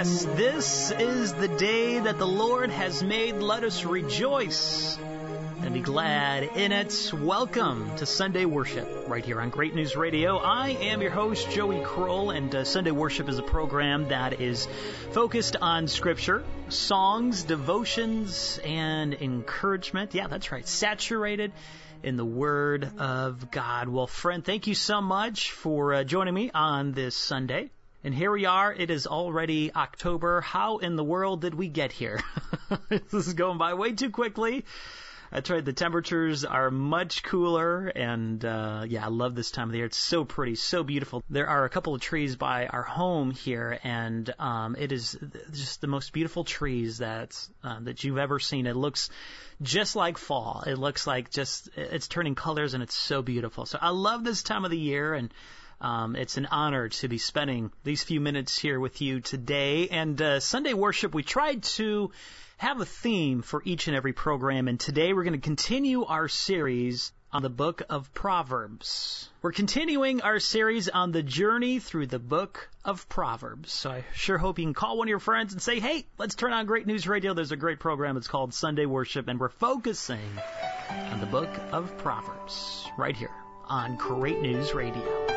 Yes, this is the day that the Lord has made. Let us rejoice and be glad in it. Welcome to Sunday Worship right here on Great News Radio. I am your host, Joey Kroll, and Sunday Worship is a program that is focused on Scripture, songs, devotions, and encouragement. Yeah, that's right, saturated in the Word of God. Well, friend, thank you so much for joining me on this Sunday. And here we are. It is already October. How in the world did we get here? This is going by way too quickly. That's right. The temperatures are much cooler, and I love this time of the year. It's so pretty, so beautiful. There are a couple of trees by our home here, and it is just the most beautiful trees that you've ever seen. It looks just like fall. It looks like it's turning colors, and it's so beautiful. So I love this time of the year, and it's an honor to be spending these few minutes here with you today. And Sunday Worship, we tried to have a theme for each and every program, and today we're going to continue our series on the book of Proverbs. We're continuing our series on the journey through the book of Proverbs. So I sure hope you can call one of your friends and say, hey, let's turn on Great News Radio. There's a great program. It's called Sunday Worship, and we're focusing on the book of Proverbs right here on Great News Radio.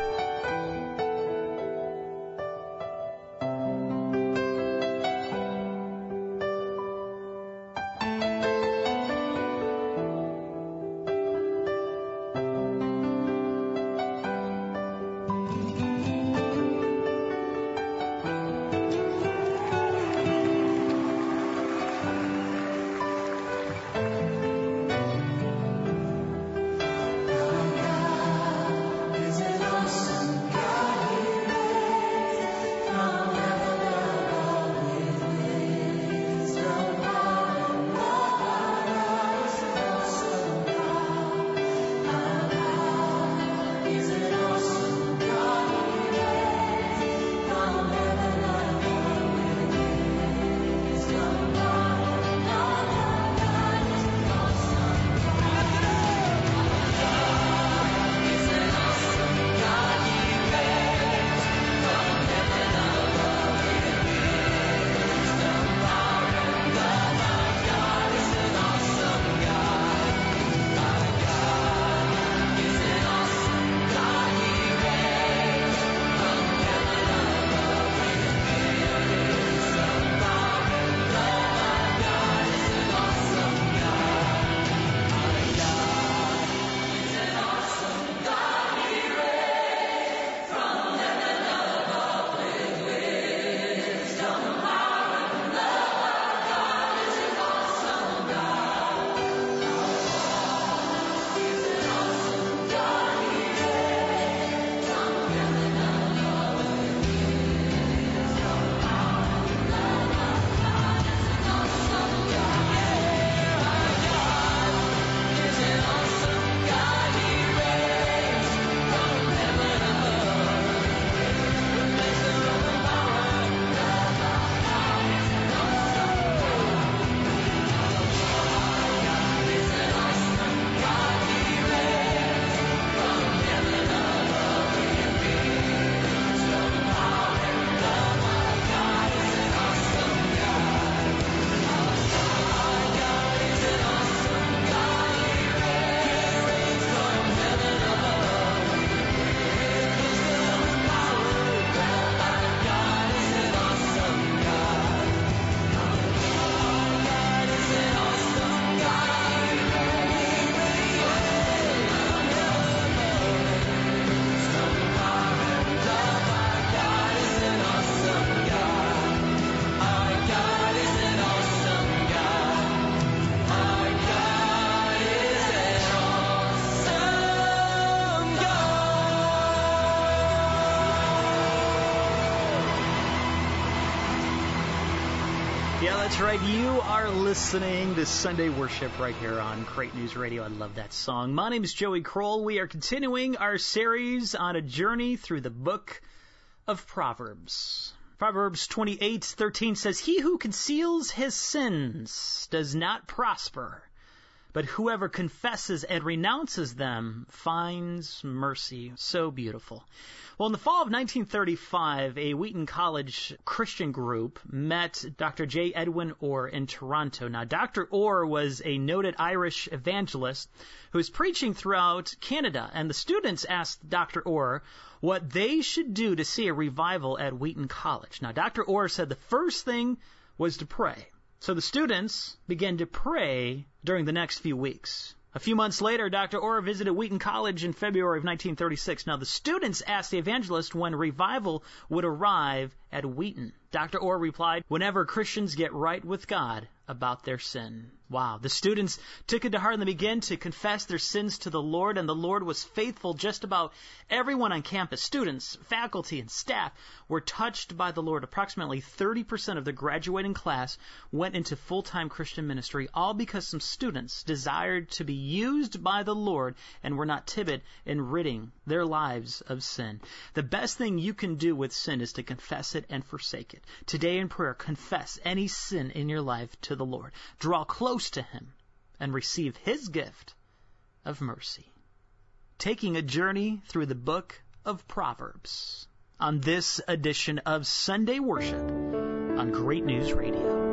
That's right. You are listening to Sunday Worship right here on Great News Radio. I love that song. My name is Joey Kroll. We are continuing our series on a journey through the book of Proverbs. Proverbs 28:13 says, "He who conceals his sins does not prosper, but whoever confesses and renounces them finds mercy. So beautiful. Well, in the fall of 1935, a Wheaton College Christian group met Dr. J. Edwin Orr in Toronto. Now, Dr. Orr was a noted Irish evangelist who was preaching throughout Canada, and the students asked Dr. Orr what they should do to see a revival at Wheaton College. Now, Dr. Orr said the first thing was to pray. So the students began to pray during the next few weeks. A few months later, Dr. Orr visited Wheaton College in February of 1936. Now, the students asked the evangelist when revival would arrive at Wheaton. Dr. Orr replied, "Whenever Christians get right with God about their sin." Wow. The students took it to heart and they began to confess their sins to the Lord, and the Lord was faithful. Just about everyone on campus, students, faculty, and staff, were touched by the Lord. Approximately 30% of the graduating class went into full-time Christian ministry, all because some students desired to be used by the Lord and were not timid in ridding their lives of sin. The best thing you can do with sin is to confess it and forsake it. Today in prayer, confess any sin in your life to the Lord. Draw close to Him and receive His gift of mercy. Taking a journey through the book of Proverbs on this edition of Sunday Worship on Great News Radio.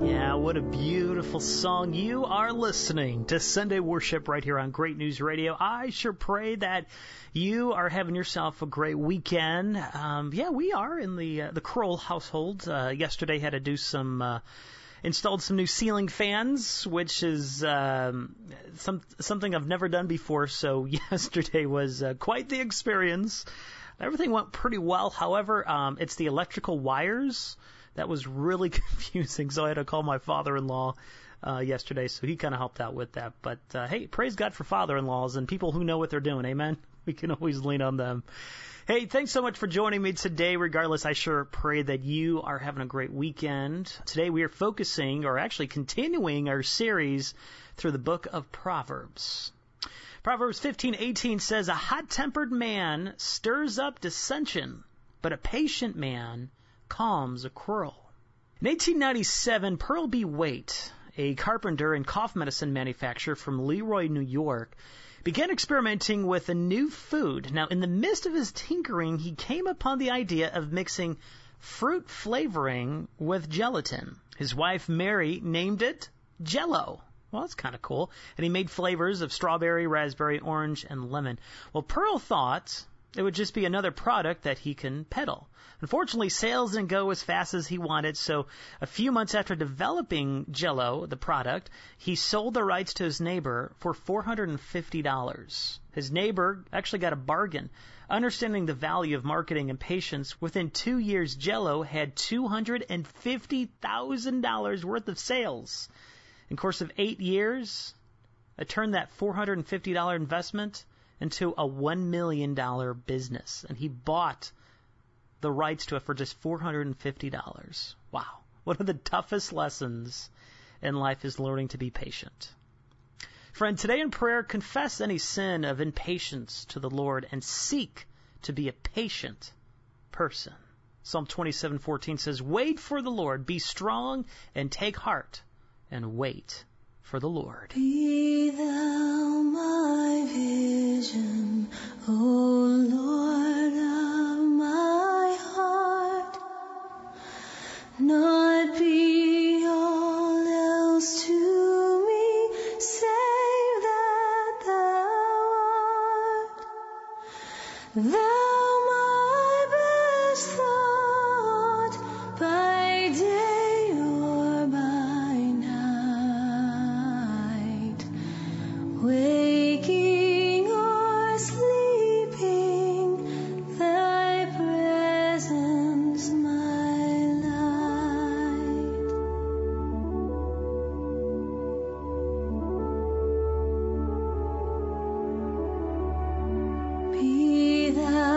Yeah, what a beautiful song. You are listening to Sunday Worship right here on Great News Radio. I sure pray that you are having yourself a great weekend. We are in the Kroll household. Yesterday had to do installed some new ceiling fans, which is something I've never done before. So yesterday was quite the experience. Everything went pretty well. However, it's the electrical wires that was really confusing. So I had to call my father-in-law yesterday. So he kind of helped out with that. But hey, praise God for father-in-laws and people who know what they're doing. Amen. We can always lean on them. Hey, thanks so much for joining me today. Regardless, I sure pray that you are having a great weekend. Today we are focusing, or actually continuing, our series through the book of Proverbs. Proverbs 15:18 says, "A hot-tempered man stirs up dissension, but a patient man calms a quarrel." In 1897, Pearl B. Waite, a carpenter and cough medicine manufacturer from Leroy, New York, began experimenting with a new food. Now, in the midst of his tinkering, he came upon the idea of mixing fruit flavoring with gelatin. His wife, Mary, named it Jell-O. Well, that's kind of cool. And he made flavors of strawberry, raspberry, orange, and lemon. Well, Pearl thought it would just be another product that he can peddle. Unfortunately, sales didn't go as fast as he wanted, so a few months after developing Jell-O, the product, he sold the rights to his neighbor for $450. His neighbor actually got a bargain. Understanding the value of marketing and patience, within 2 years, Jell-O had $250,000 worth of sales. In the course of 8 years, it turned that $450 investment into a $1 million business. And he bought the rights to it for just $450. Wow. One of the toughest lessons in life is learning to be patient. Friend, today in prayer, confess any sin of impatience to the Lord and seek to be a patient person. Psalm 27:14 says, "Wait for the Lord, be strong and take heart, and wait for the Lord." Be thou my vision, O Lord of my heart, not be all else to me, save that thou art. Thou my best thought, by day or by night, waking or sleeping, thy presence my light. Be thou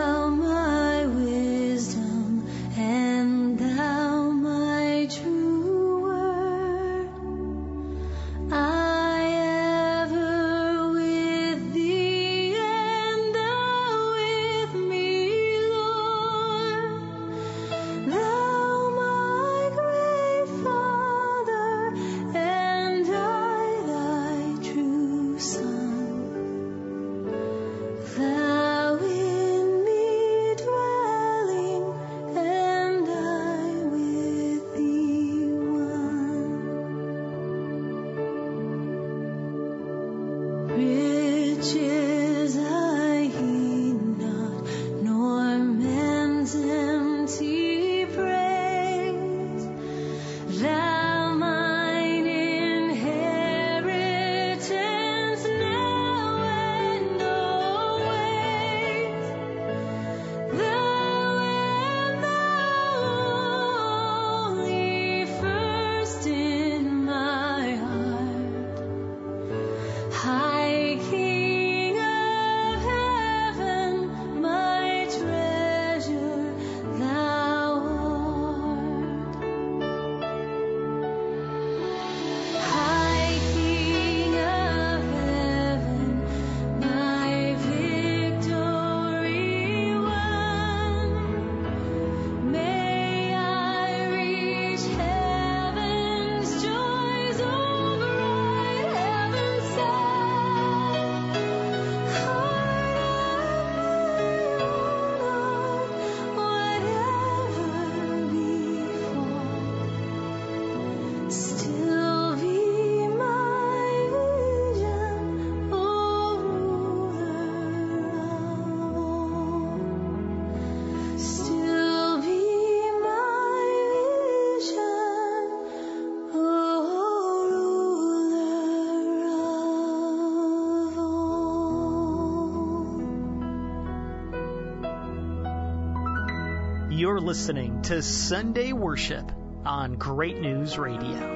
You're listening to Sunday Worship on Great News Radio.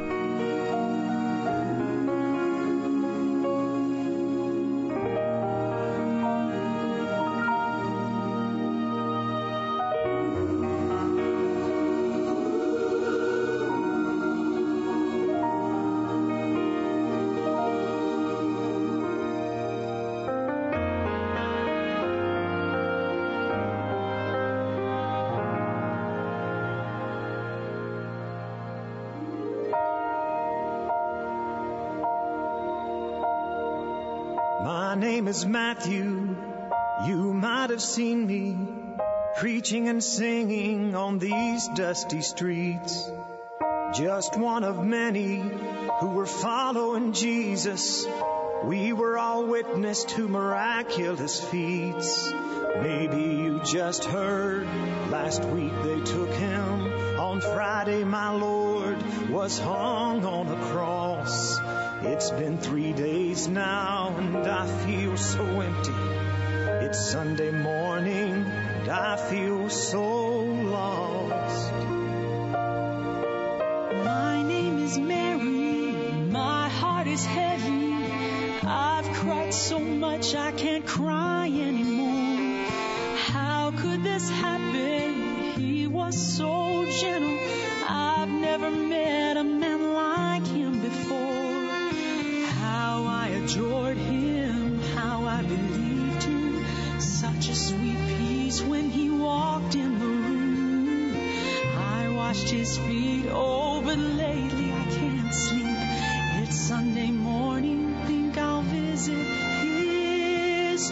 My name is Matthew. You might have seen me preaching and singing on these dusty streets. Just one of many who were following Jesus. We were all witness to miraculous feats. Maybe you just heard last week they took him. On Friday my Lord was hung on a cross. It's been 3 days now and I feel so empty. It's Sunday morning and I feel so lost. My name is Mary, my heart is heavy. I've cried so much I can't cry anymore. How could this happen? He was so gentle. I've never met a man like him before. How I adored him, how I believed him. Such a sweet peace when he walked in the room. I washed his feet, oh, but lately I can't sleep. It's Sunday morning, think I'll visit his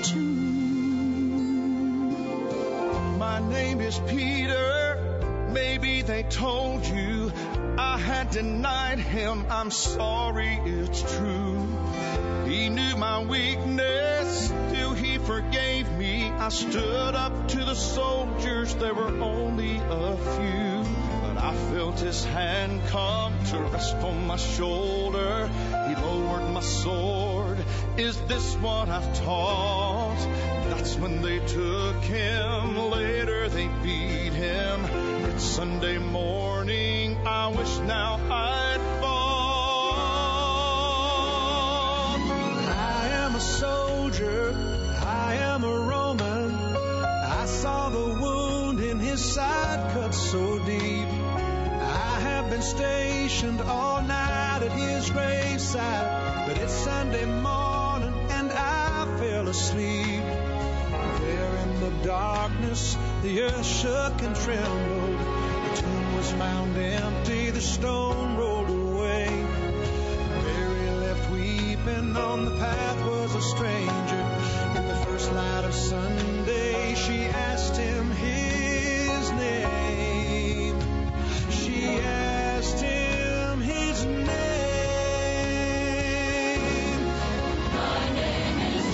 tomb. My name is Peter. Maybe they told you I had denied him. I'm sorry, it's true. He knew my weakness, still he forgave me. I stood up to the soldiers, there were only a few. But I felt his hand come to rest on my shoulder. He lowered my sword. Is this what I've taught? That's when they took him. Later they beat him. It's Sunday morning. I wish now I'd fought. I am a soldier. I am a Roman. I saw the wound in his side cut so deep. I have been stationed all night at his graveside, but it's Sunday morning and I fell asleep. There in the darkness, the earth shook and trembled. The tomb was found empty, the stone rolled away. Mary left weeping, on the path was a stranger. In the first light of Sunday, she asked him his name. She asked him his name. My name is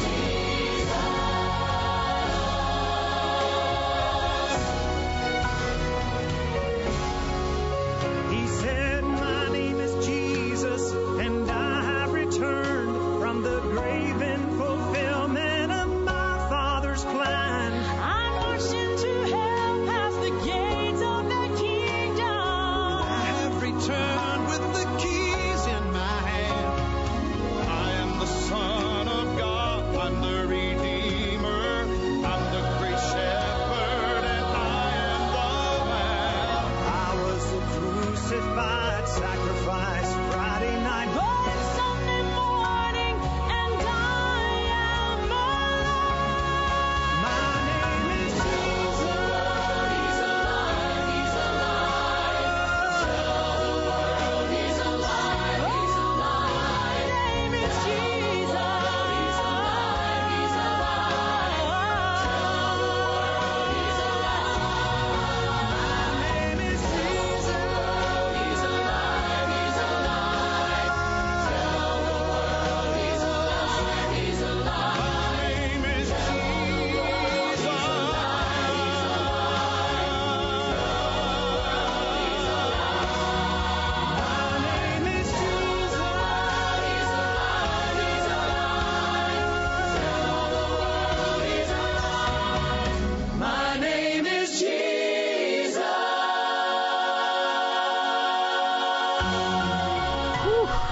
Jesus. He said, my name is Jesus, and I have returned from the grave in fulfillment of my Father's plan.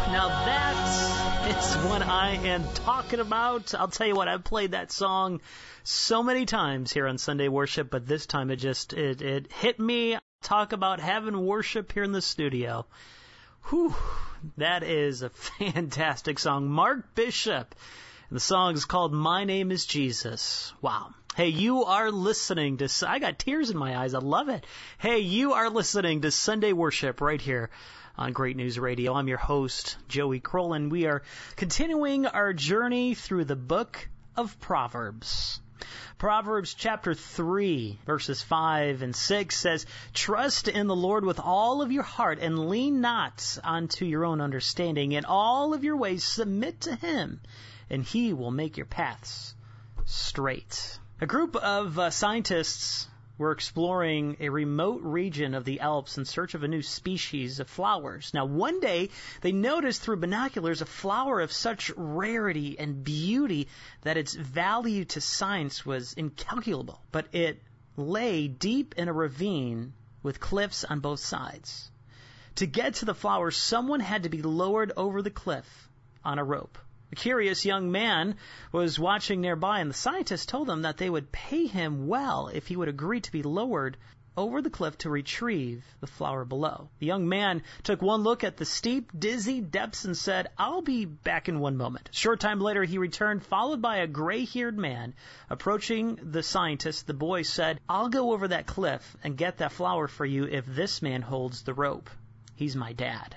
Now that is what I am talking about. I'll tell you what, I've played that song so many times here on Sunday Worship, but this time it hit me. Talk about having worship here in the studio. Whew, that is a fantastic song. Mark Bishop. The song is called My Name is Jesus. Wow. Hey, you are listening to... I got tears in my eyes. I love it. Hey, you are listening to Sunday Worship right here on Great News Radio. I'm your host, Joey Kroll, and we are continuing our journey through the book of Proverbs. Proverbs chapter 3, verses 5 and 6 says, "Trust in the Lord with all of your heart and lean not unto your own understanding. In all of your ways submit to Him, and He will make your paths straight." A group of scientists were exploring a remote region of the Alps in search of a new species of flowers. Now, one day, they noticed through binoculars a flower of such rarity and beauty that its value to science was incalculable. But it lay deep in a ravine with cliffs on both sides. To get to the flower, someone had to be lowered over the cliff on a rope. A curious young man was watching nearby, and the scientists told him that they would pay him well if he would agree to be lowered over the cliff to retrieve the flower below. The young man took one look at the steep, dizzy depths and said, "I'll be back in one moment." A short time later, he returned, followed by a gray-haired man. Approaching the scientist, the boy said, "I'll go over that cliff and get that flower for you if this man holds the rope. He's my dad."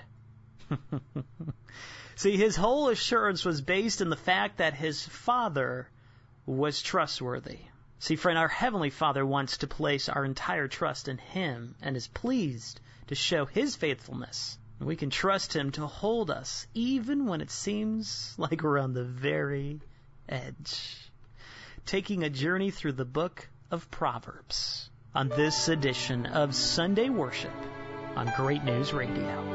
See, his whole assurance was based in the fact that his father was trustworthy. See, friend, our Heavenly Father wants to place our entire trust in Him and is pleased to show His faithfulness. And we can trust Him to hold us even when it seems like we're on the very edge. Taking a journey through the book of Proverbs on this edition of Sunday Worship on Great News Radio.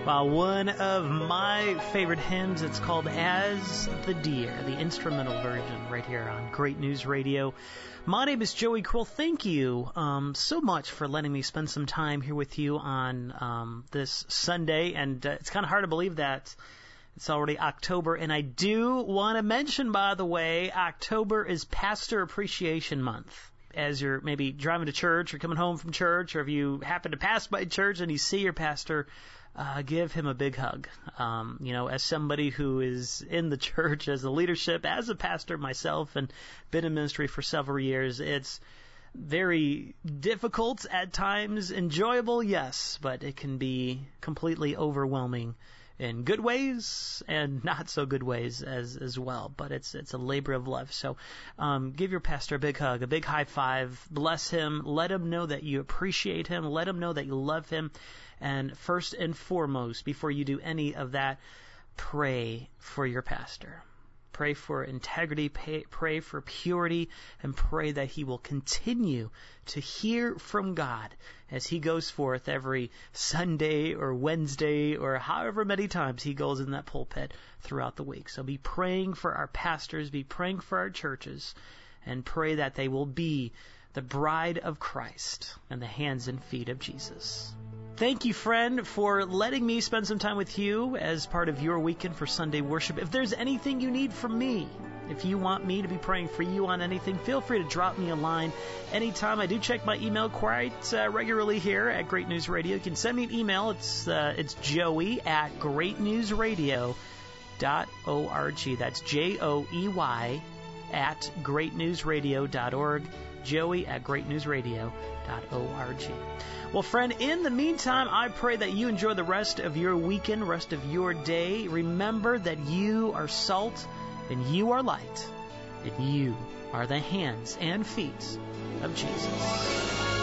One of my favorite hymns, it's called As the Deer, the instrumental version right here on Great News Radio. My name is Joey Kroll. Thank you so much for letting me spend some time here with you on this Sunday. And it's kind of hard to believe that it's already October. And I do want to mention, by the way, October is Pastor Appreciation Month. As you're maybe driving to church or coming home from church, or if you happen to pass by church and you see your pastor, give him a big hug. As somebody who is in the church, as a leadership, as a pastor myself, and been in ministry for several years, it's very difficult at times, enjoyable, yes, but it can be completely overwhelming in good ways and not so good ways as well. But it's a labor of love. So give your pastor a big hug, a big high five, bless him, let him know that you appreciate him, let him know that you love him. And first and foremost, before you do any of that, pray for your pastor. Pray for integrity, pray for purity, and pray that he will continue to hear from God as he goes forth every Sunday or Wednesday or however many times he goes in that pulpit throughout the week. So be praying for our pastors, be praying for our churches, and pray that they will be the bride of Christ and the hands and feet of Jesus. Thank you, friend, for letting me spend some time with you as part of your weekend for Sunday worship. If there's anything you need from me, if you want me to be praying for you on anything, feel free to drop me a line anytime. I do check my email quite regularly here at Great News Radio. You can send me an email. It's joey@greatnewsradio.org. That's JOEY @greatnewsradio.org. joey@greatnewsradio.org. Well, friend, in the meantime, I pray that you enjoy the rest of your weekend, rest of your day. Remember that you are salt and you are light and you are the hands and feet of Jesus.